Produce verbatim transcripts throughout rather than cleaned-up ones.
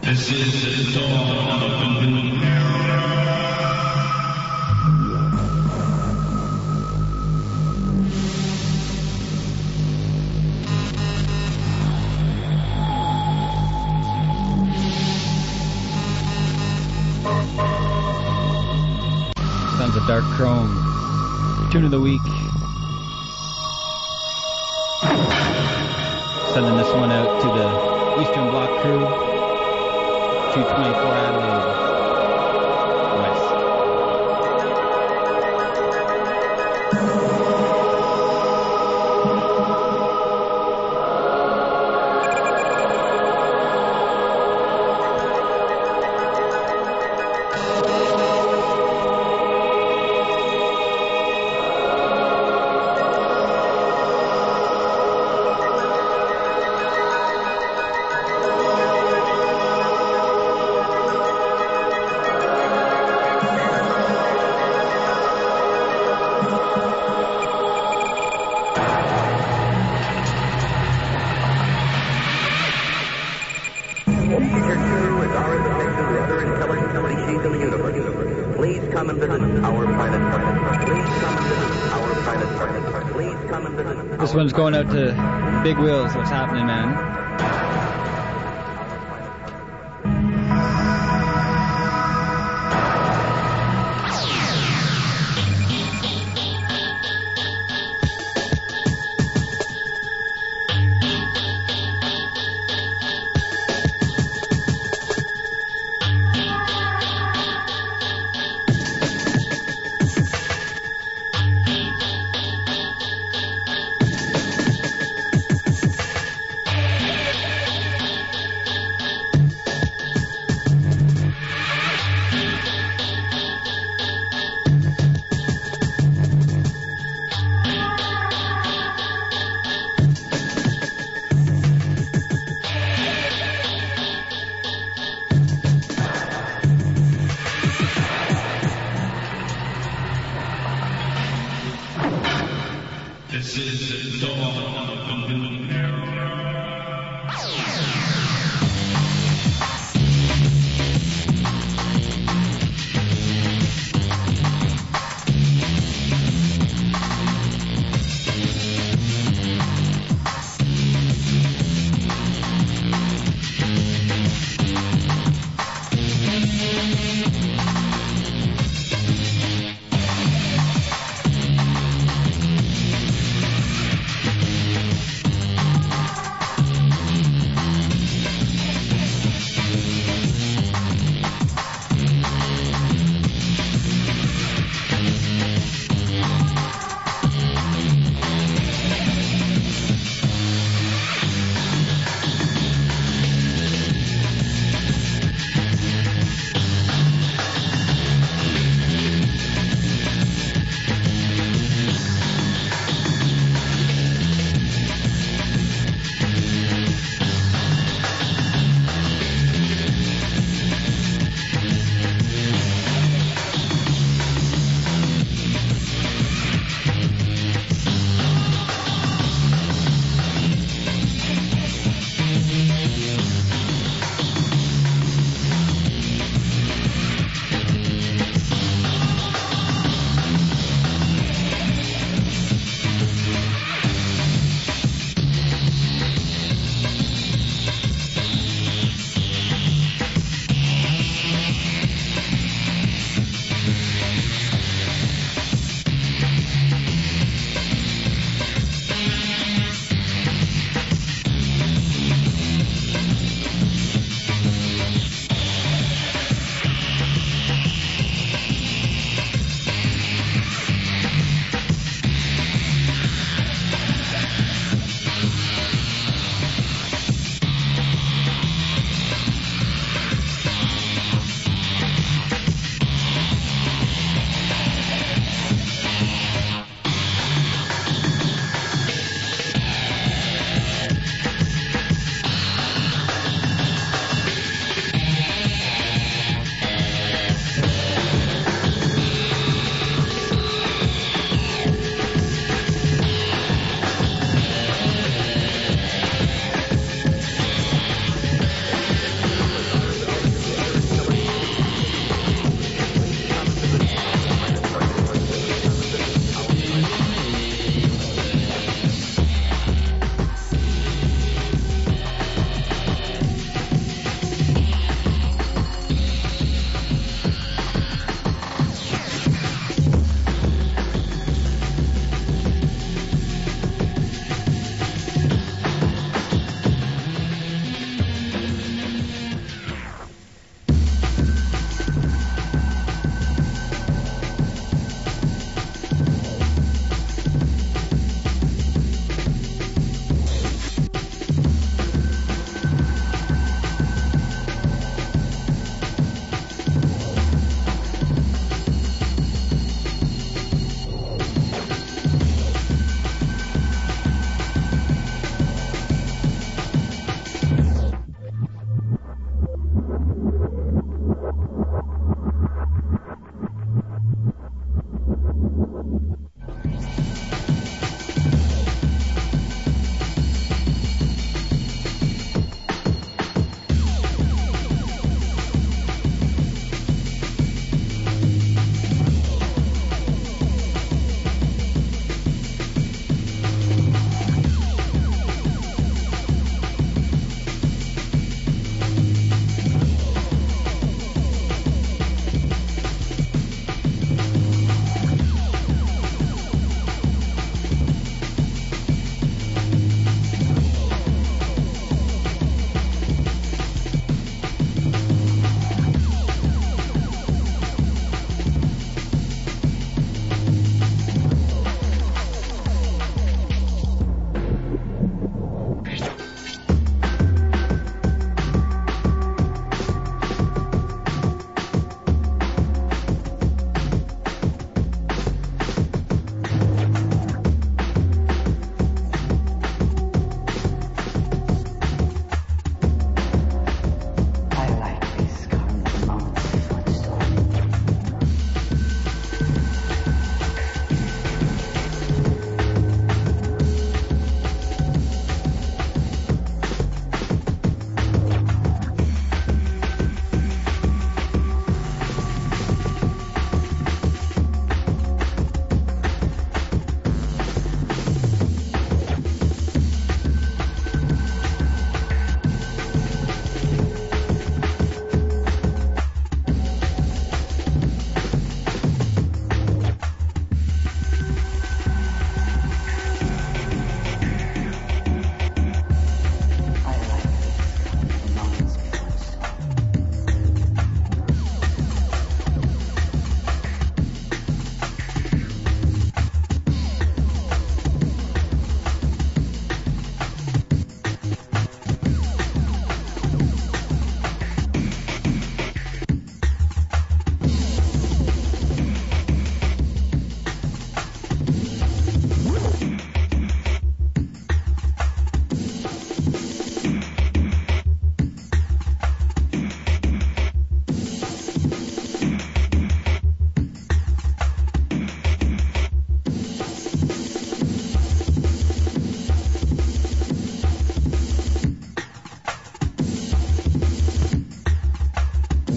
This is the dawn of a new Sons of Dark Chrome. Tune of the week. Sending this one out to the Eastern Bloc crew. two twenty-four Adelaide West. This one's going out to Big Wheels. What's happening, man?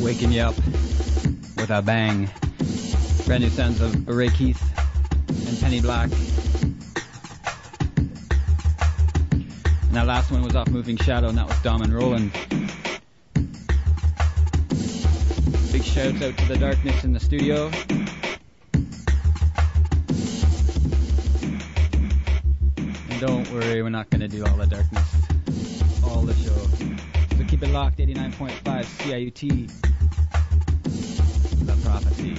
Waking you up with a bang. Brand new sounds of Ray Keith and Penny Black. And that last one was off Moving Shadow, and that was Dom and Roland. Big shouts out to the darkness in the studio. And don't worry, we're not going to do all the darkness all the show. So keep it locked, eighty-nine point five C I U T. The Prophecy.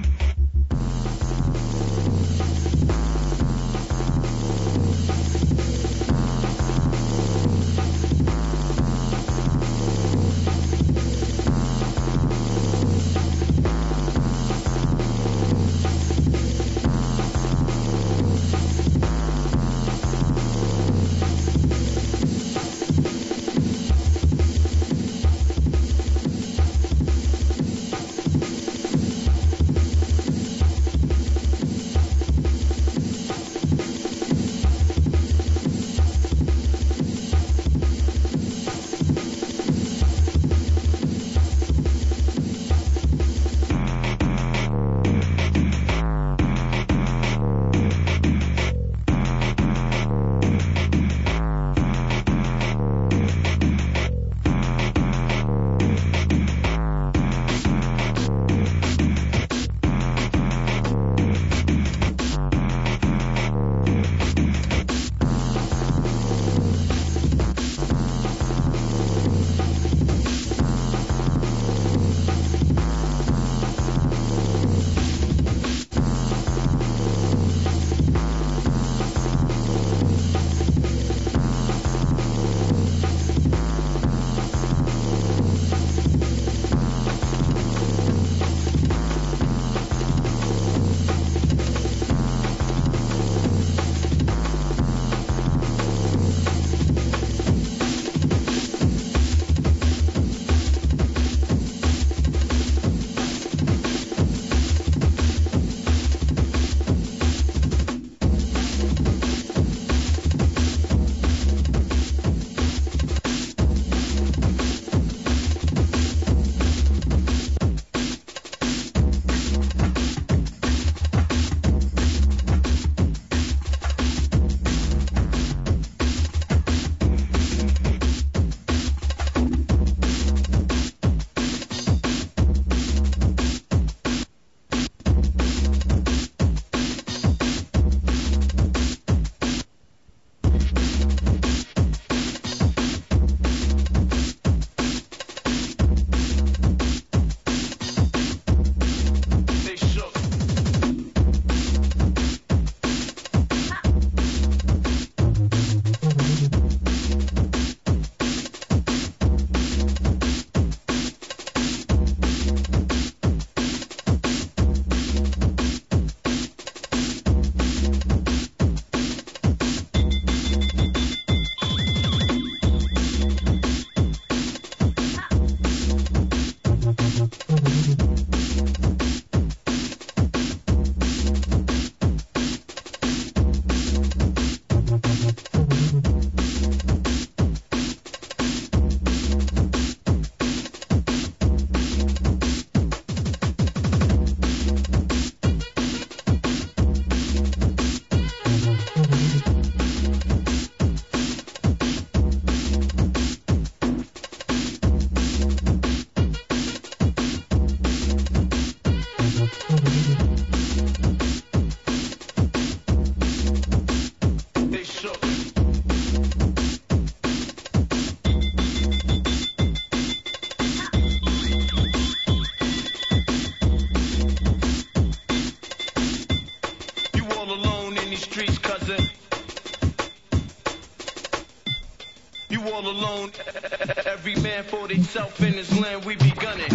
all alone. Every man for himself in his land, we be gunning.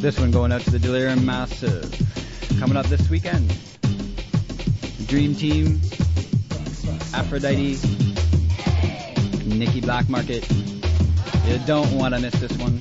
This one going out to the Delirium Massive. Coming up this weekend, Dream Team, Aphrodite, Nikki Black Market. You don't want to miss this one.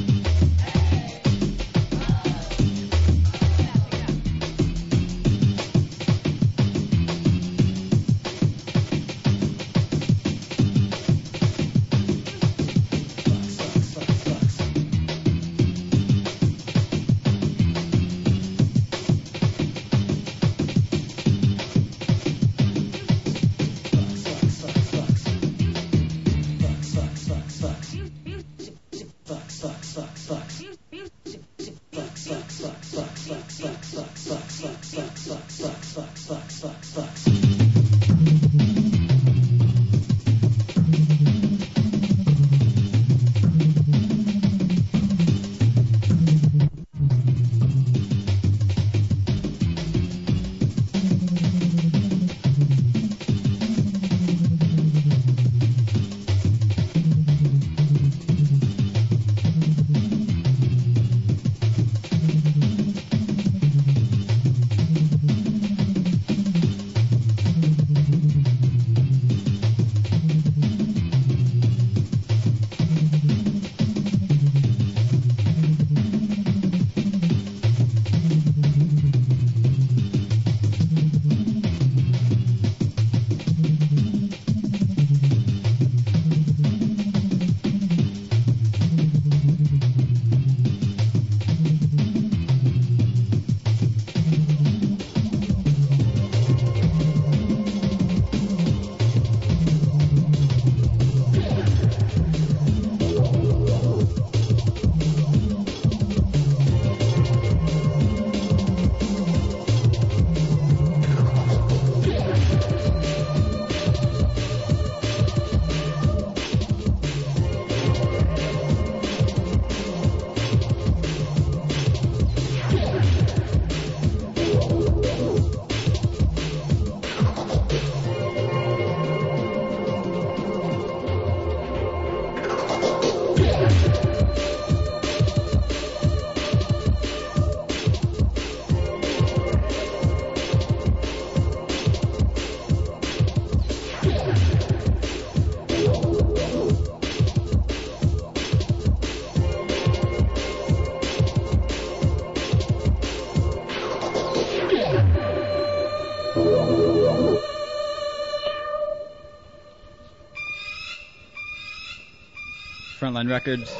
Frontline Records,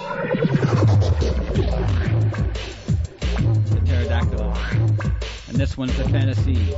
the Pterodactyl, and this one's the Fantasy.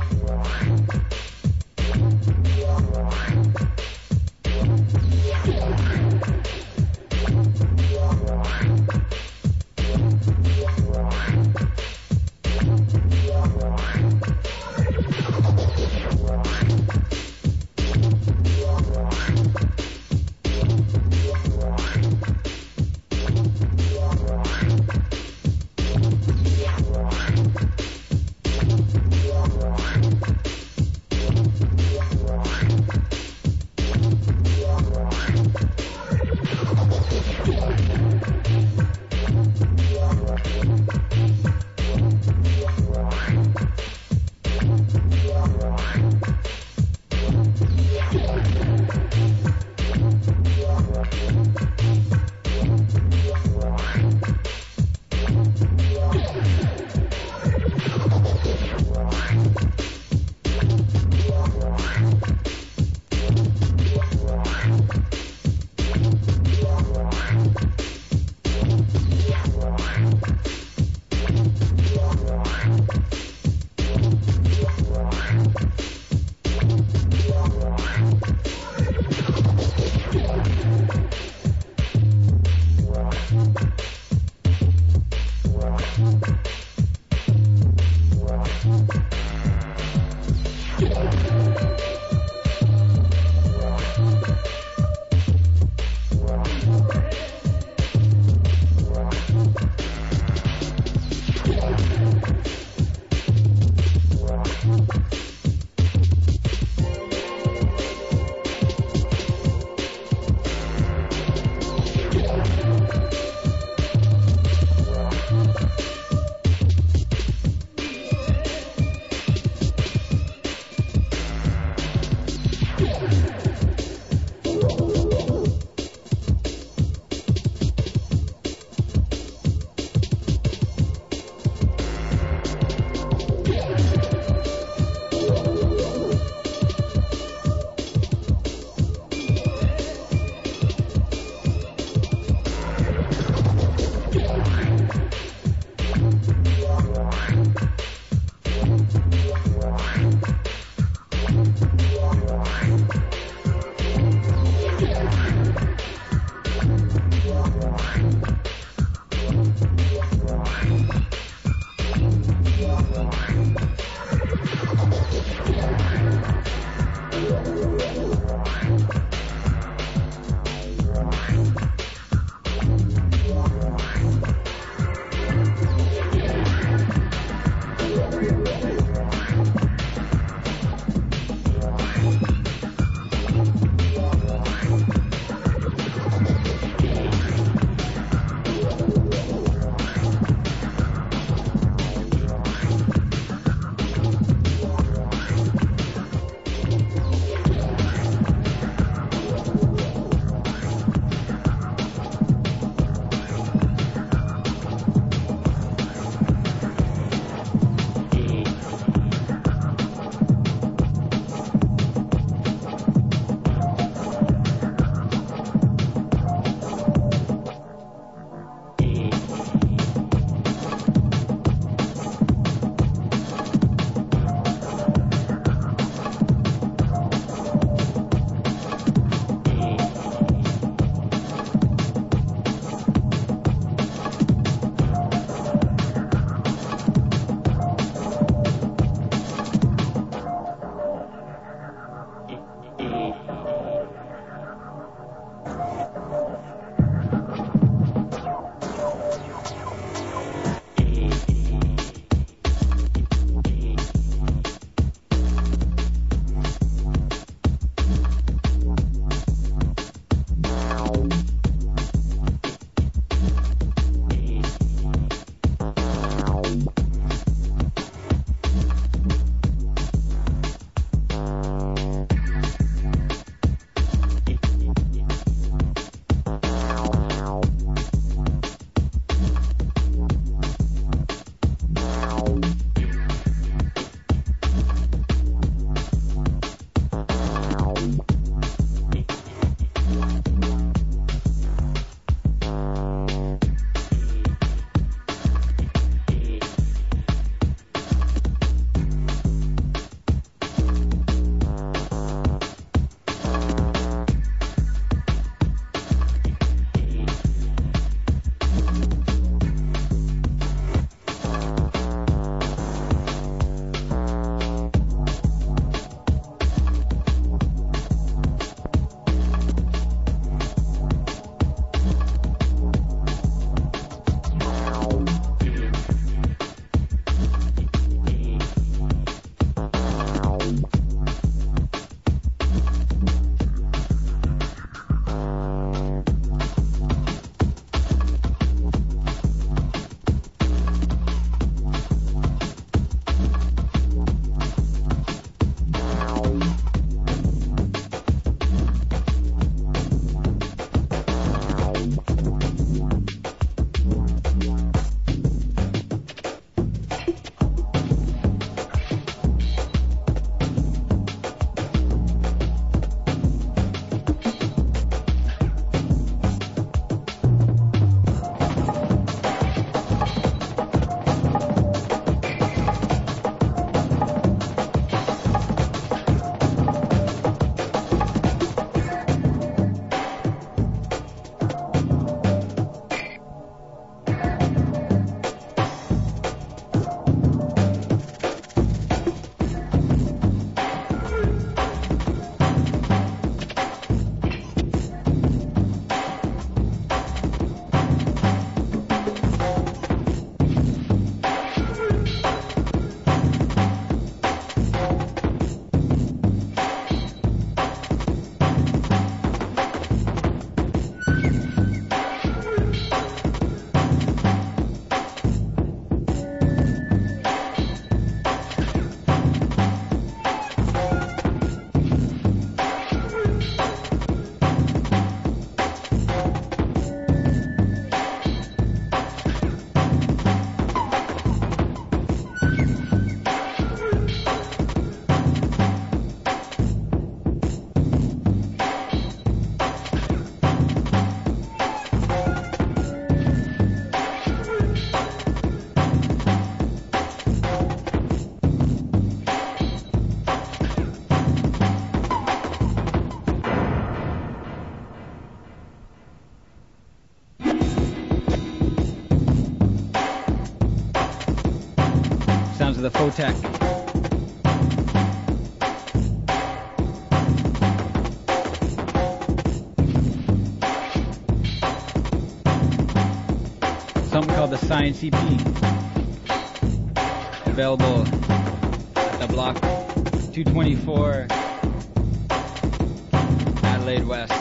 the Photech. Something called the Science E P. Available at the block two twenty-four, Adelaide West.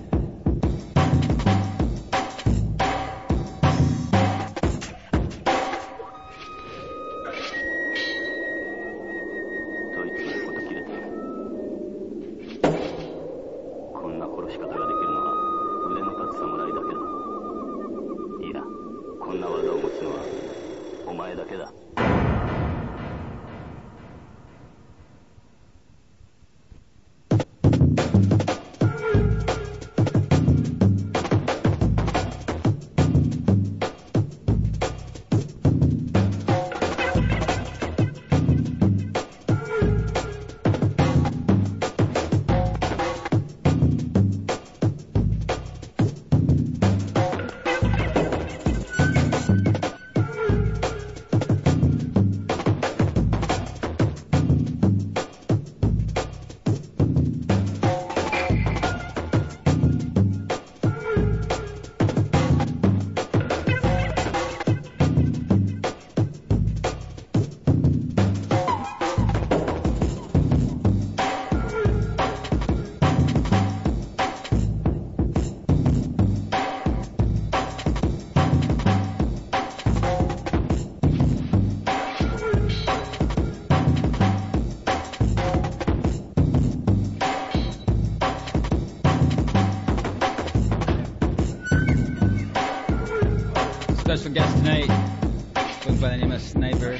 Special guest tonight goes by the name of Sniper.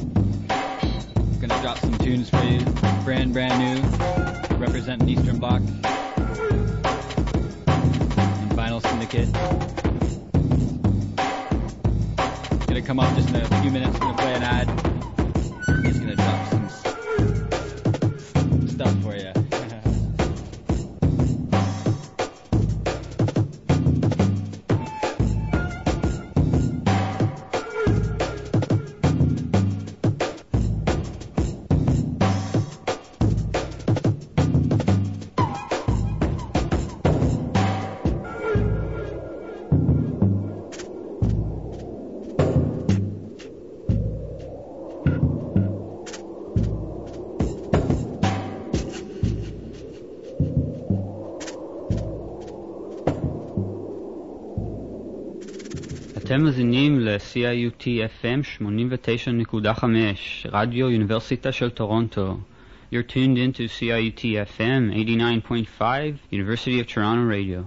Gonna drop some tunes for you, brand brand new, representing Eastern Bloc and Vinyl Syndicate. Gonna come up just in a few minutes. Gonna play an ad. He's gonna drop some stuff for you. אתם מזינים ל-C I U T F M שמונים ותשע נקודה חמש, רדיו אוניברסיטה של טורונטו. You're tuned into C I U T F M eighty-nine point five, University of Toronto Radio.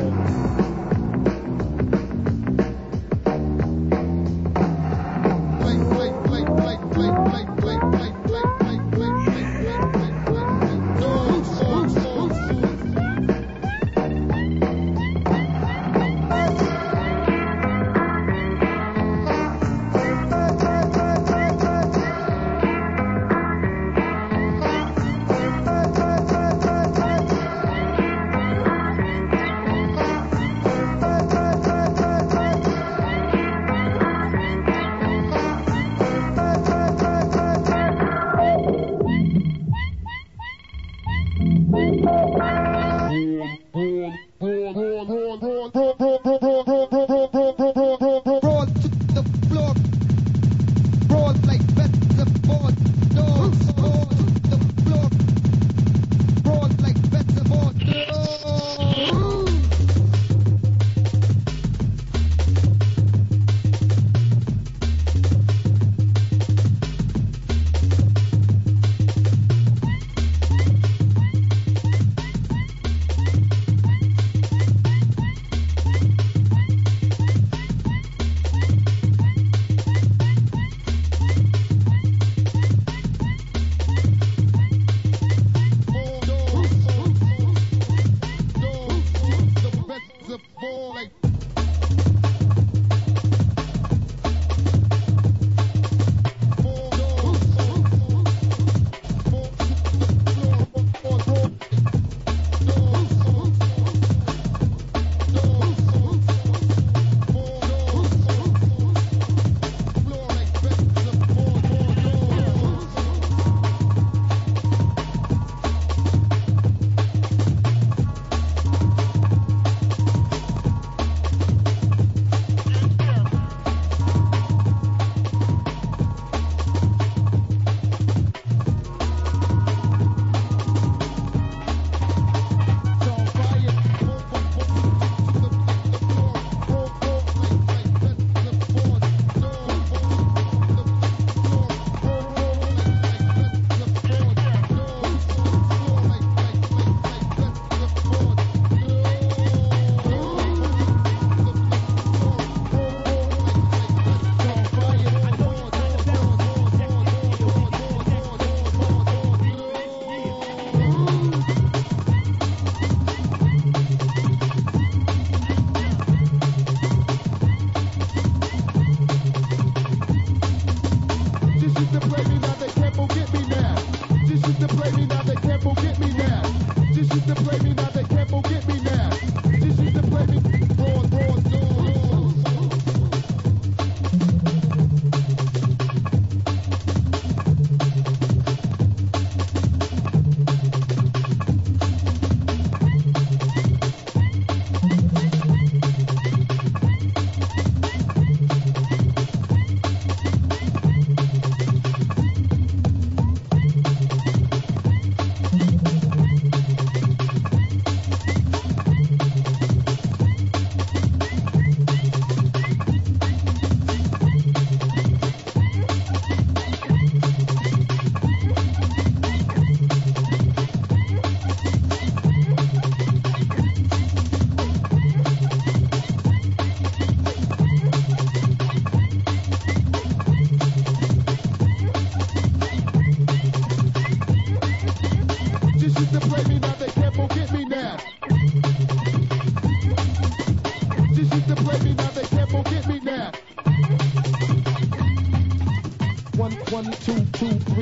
Play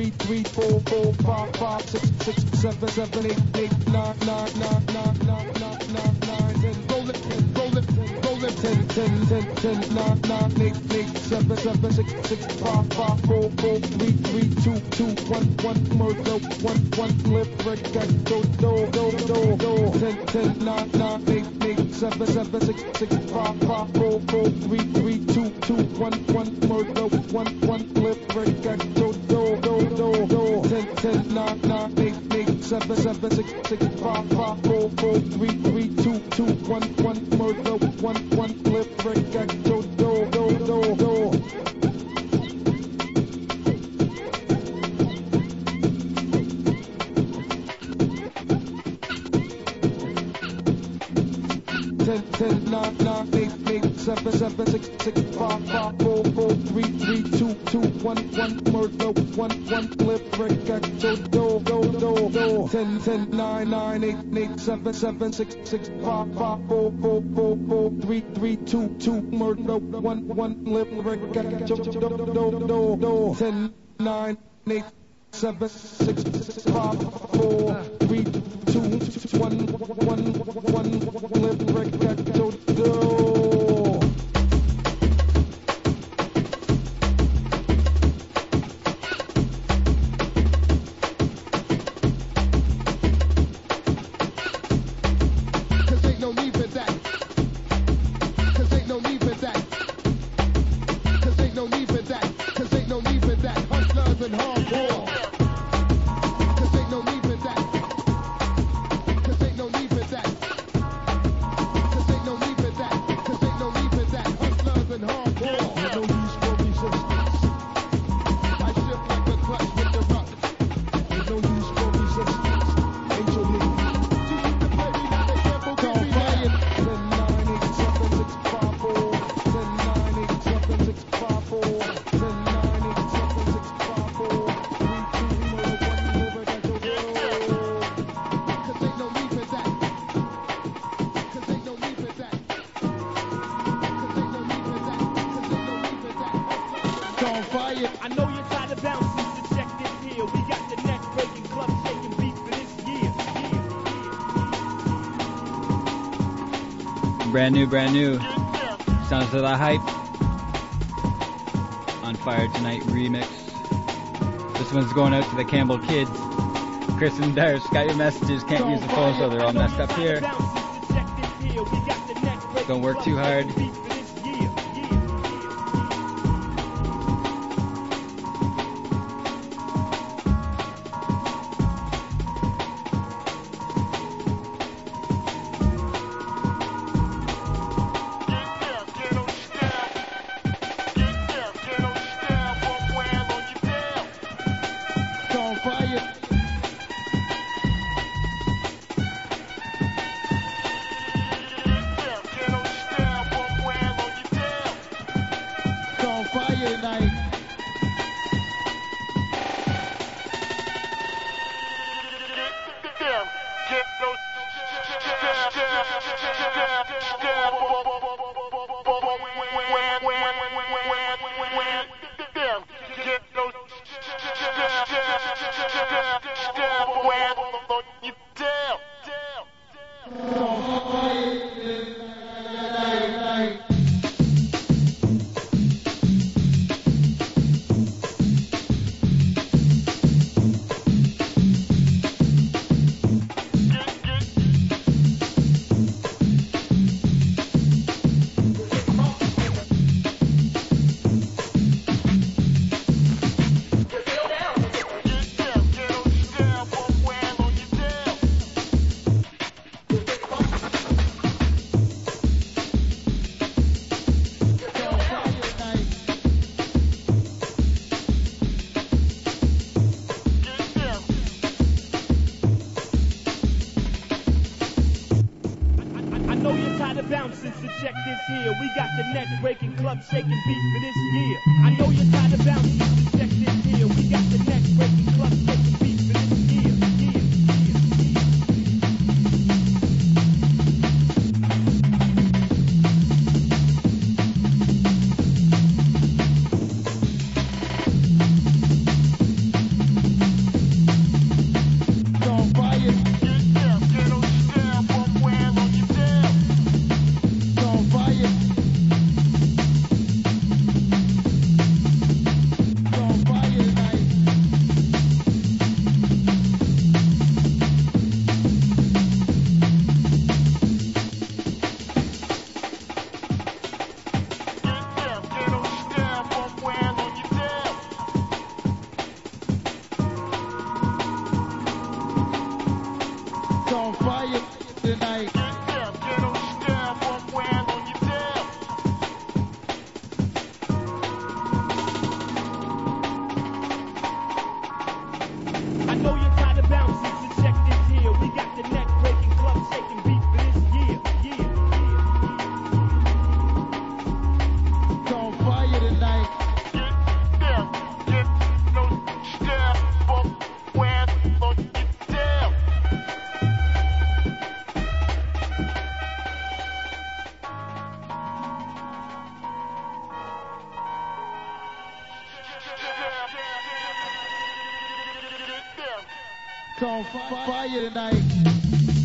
three, three, four, four, five, five, six, six, seven, seven, eight, eight, nine, nine, nine, nine, nine, nine, nine, nine, ten, roll it, roll it, roll it, ten, ten, ten, ten, nine, nine, eight, eight, seven, seven, six, six, five, five, four, four, three, three, two, two, one, one, murder, one, one, lip, red, do, do, do, do, do, ten, ten, nine, nine, eight, eight, seven, seven, six, six, five, five, four, four, three, three, two, two, one, one, murder, one, one, lip, red, do, do, do, do, do, ten, ten, nine, nine, eight, eight, seven, seven, six, six, five, five, four, four, three, three, two, two, one, one, murder, one, one, lip, red, do, do, do, do, do. Ten, ten, nine, nine, eight, eight, seven, seven, six, six, five, five, four, four, three, three, two, two, one, one, murder, one, one, flip, break, do, do, do, do, do. Ten, ten, nine, nine, eight, eight, seven, seven, six, six, five, five, four, four, four, four, three, three, two, two, murder, one, one, flip, break, do, do, do, do, do. Ten, nine, eight, seven, six, five, four, three, two, one, one, one, flip, break, do, do. Brand new, brand new. Sounds of the Hype. On Fire Tonight remix. This one's going out to the Campbell kids. Chris and Darsh got your messages. Can't use the phone, so they're all messed up here. Don't work too hard. Shaking beat for this year. I know you're tired of bouncing. Check this here. We got the next breaking club shaking beat for this year. year, year. It's on fi- fire tonight.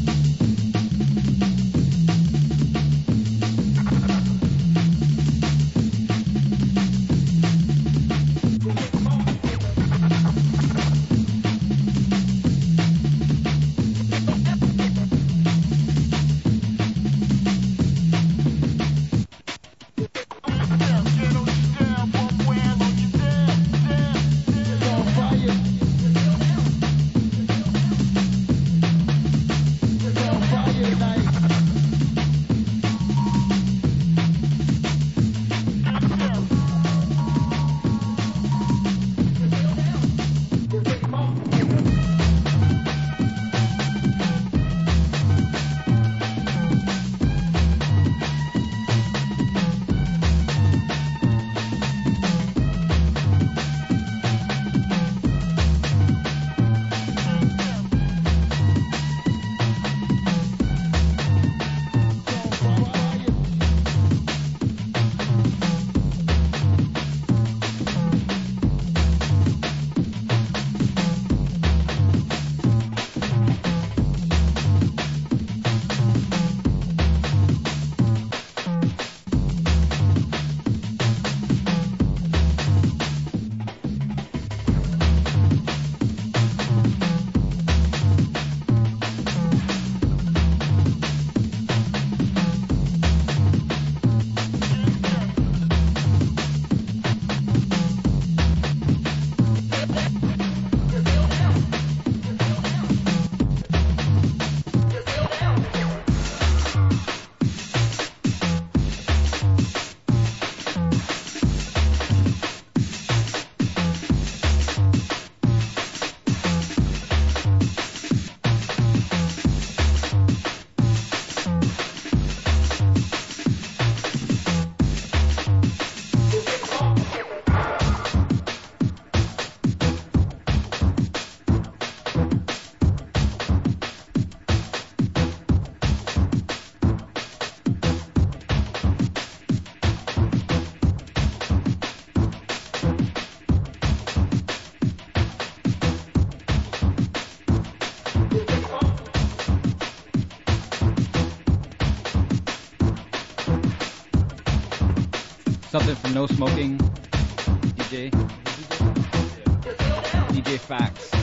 Something from No Smoking, D J. D J Fax.